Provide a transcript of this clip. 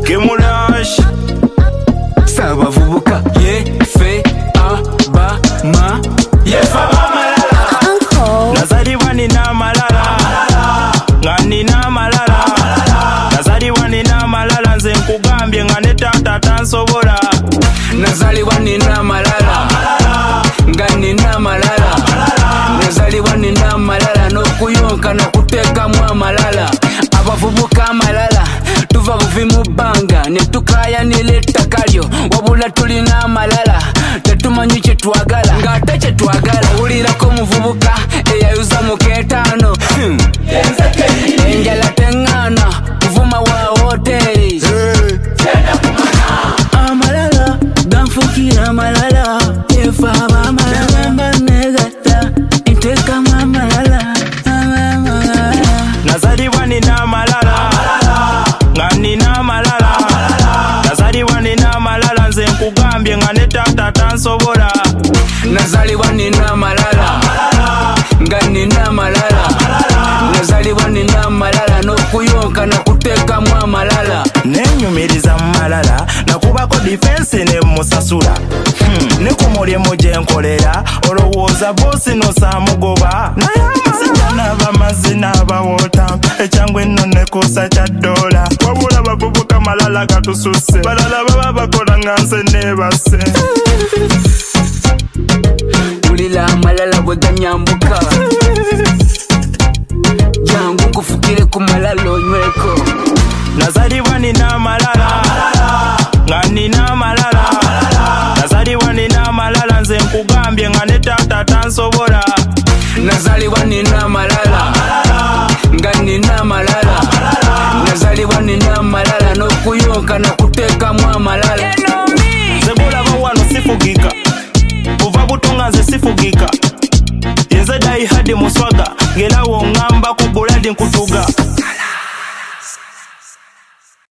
Kemurash Sabavubuka Yefe Abama Yefe Abama Nazaliwa nina malala nga nina malala Nazaliwa nina malala nze nkugambye nga ne taata tansobola Nazaliwa nina malala nga nina malala Nazaliwa nina malala n'okuyonka n'okuteekamu amalala abavubuka amalala tuva buvi mu bbanga ne tukayanira ettaka lyo wabula tulina amalala tetumanyi kye twagala ng'ate kye twagala wulirako omuvubuka eyayuza mu keetaano enjala teŋŋaana muvuma wa hoteri amalala ganfukira amalala yefa abamalala nga negata nteekamu amalala Nazaliwa nina malala nga nina malala Nazaliwa nina malala nze nkugambye nga ne taata tansobola Nazaliwa nina malala nga nina malala Nazaliwa nina malala n'okuyonka n'okuteekamu amalala nenyumiriza mu malala nakubako difensi ne musasula ne ku mulimu gye nkolera olowooza boosi n'osamugoba naye amazina n'abamazzi n'abawoota ekyangu enno nekuusa kya ddoola wabula bavubuka malala gatususse balala baba bakola nga nse neebase wulira amalala bwe ganyambuka jangu nkufukire ku malala onyweko Nazaliwa nina malala nga nina malala Nazaliwa nina malala nze nkugambye nga ne taata tansobola Nazaliwa nina malala nga nina malala Nazaliwa nina malala n'okuyonka n'okuteekamu amalala nze bulaba wano sifugika kuva butunga nze sifugika yenze dayihadi muswaga ngera wongamba ku buladi nkutuga